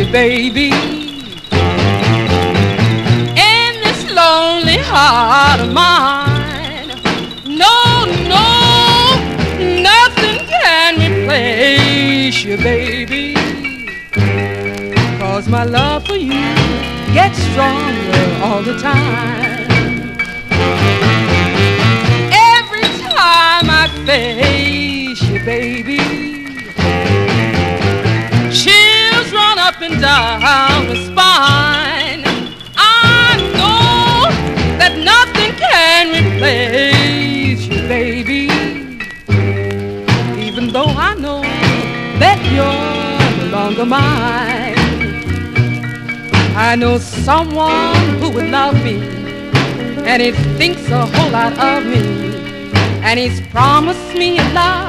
baby. In this lonely heart of mine, no, no, nothing can replace you, baby. 'Cause my love for you gets stronger all the time. Every time I face you, baby, chills run up and down the spine. I know that nothing can replace you, baby. Even though I know that you're no longer mine, I know someone who would love me, and he thinks a whole lot of me, and he's promised me a love